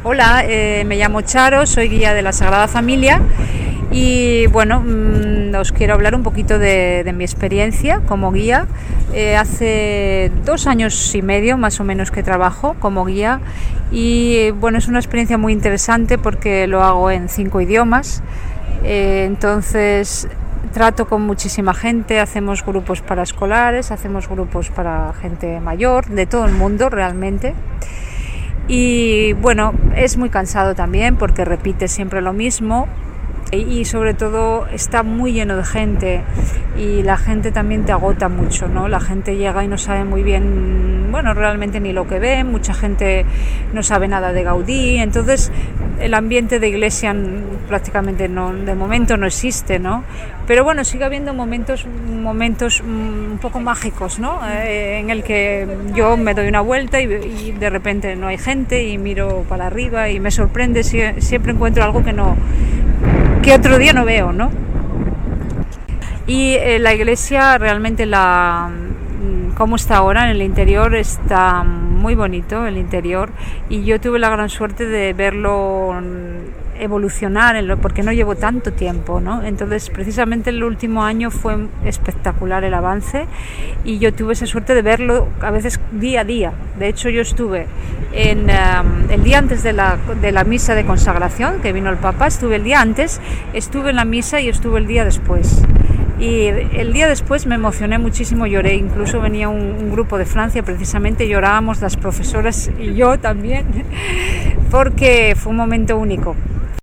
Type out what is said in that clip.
Hola, me llamo Charo, soy guía de la Sagrada Familia y bueno, os quiero hablar un poquito de mi experiencia como guía. Hace 2 años y medio más o menos que trabajo como guía y bueno, es una experiencia muy interesante porque lo hago en 5 idiomas. Entonces trato con muchísima gente, hacemos grupos para escolares, hacemos grupos para gente mayor, de todo el mundo realmente. Y bueno, es muy cansado también porque repites siempre lo mismo y sobre todo está muy lleno de gente y la gente también te agota mucho, ¿no? La gente llega y no sabe muy bien, bueno, realmente ni lo que ve, mucha gente no sabe nada de Gaudí, entonces el ambiente de iglesia prácticamente no, de momento no existe, ¿no? Pero bueno, sigue habiendo momentos un poco mágicos, ¿no? En el que yo me doy una vuelta y de repente no hay gente y miro para arriba y me sorprende, siempre encuentro algo que otro día no veo, ¿no? Y la iglesia realmente cómo está ahora en el interior, está muy bonito el interior y yo tuve la gran suerte de verlo evolucionar porque no llevo tanto tiempo, ¿no? Entonces precisamente el último año fue espectacular el avance y yo tuve esa suerte de verlo a veces día a día. De hecho yo estuve el día antes de la misa de consagración que vino el Papa, estuve el día antes, estuve en la misa y estuve el día después. Y el día después me emocioné muchísimo, lloré, incluso venía un grupo de Francia, precisamente llorábamos las profesoras y yo también, porque fue un momento único.